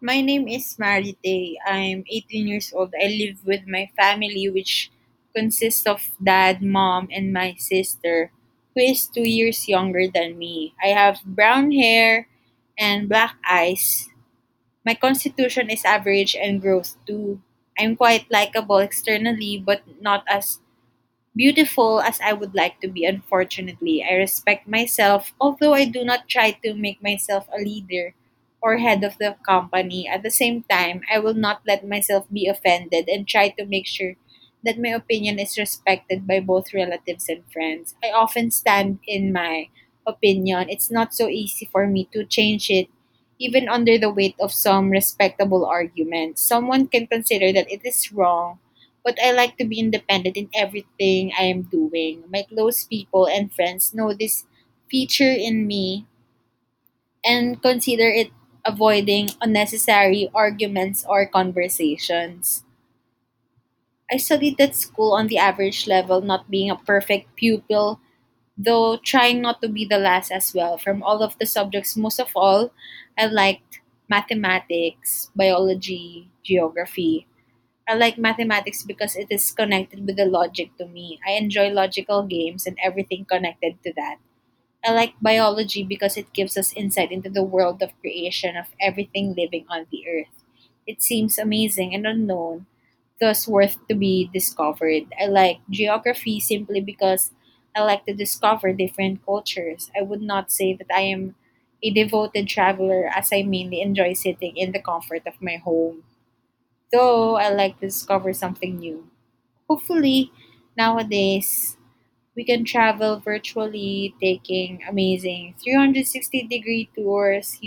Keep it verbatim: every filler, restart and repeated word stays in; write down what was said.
My name is Marite. I'm eighteen years old. I live with my family, which consists of dad, mom, and my sister, who is two years younger than me. I have brown hair and black eyes. My constitution is average and growth too. I'm quite likable externally, but not as beautiful as I would like to be, unfortunately. I respect myself, although I do not try to make myself a leader or head of the company. At the same time, I will not let myself be offended and try to make sure that my opinion is respected by both relatives and friends. I often stand in my opinion. It's not so easy for me to change it. Even under the weight of some respectable arguments, someone can consider that it is wrong, but I like to be independent in everything I am doing. My close people and friends know this feature in me and consider it avoiding unnecessary arguments or conversations. I studied at school on the average level, not being a perfect pupil, though trying not to be the last as well. From all of the subjects, most of all, I liked mathematics, biology, geography. I like mathematics because it is connected with the logic to me. I enjoy logical games and everything connected to that. I like biology because it gives us insight into the world of creation of everything living on the earth. It seems amazing and unknown, thus worth to be discovered. I like geography simply because I like to discover different cultures. I would not say that I am a devoted traveler as I mainly enjoy sitting in the comfort of my home, though I like to discover something new. Hopefully, nowadays, we can travel virtually, taking amazing three hundred sixty degree tours